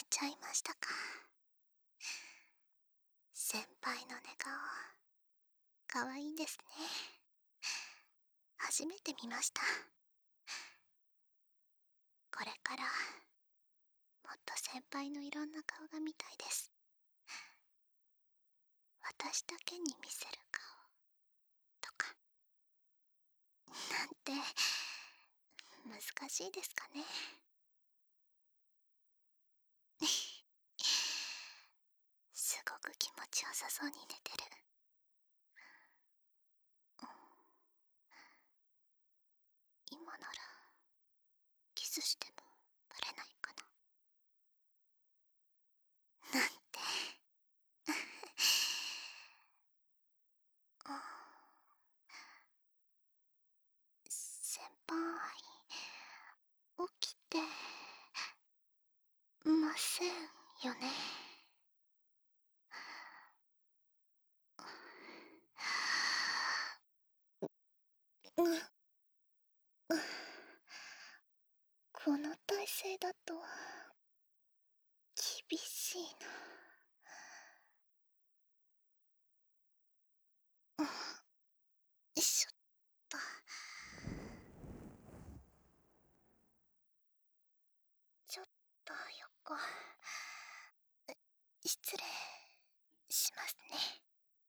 ちゃいましたか。先輩の寝顔、かわいいんですね。初めて見ました。これからもっと先輩のいろんな顔が見たいです。私だけに見せる顔とかなんて難しいですかね。すごく気持ちよさそうに寝てる。今ならキスしてもバレないかななんて。先輩、起きてませんよね。この体勢だと厳しいな。よいしょっと。ちょっと横失礼しますね。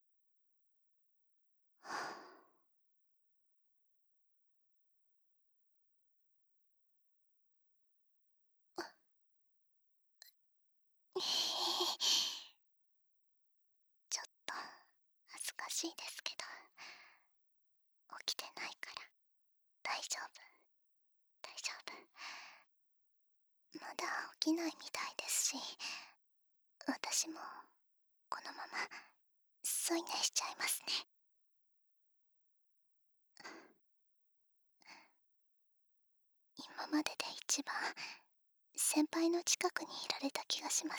ちょっと恥ずかしいですけど、起きてないから大丈夫、大丈夫。まだ起きないみたいですし、私もこのまま添い寝しちゃいますね。今までで一番先輩の近くにいられた気がします。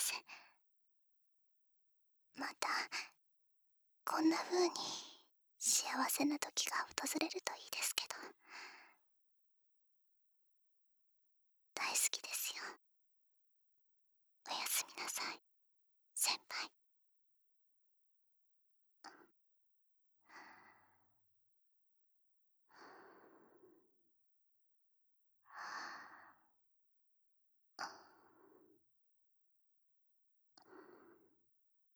またこんな風に幸せな時が訪れるといいですけど。大好きですよ。おやすみなさい。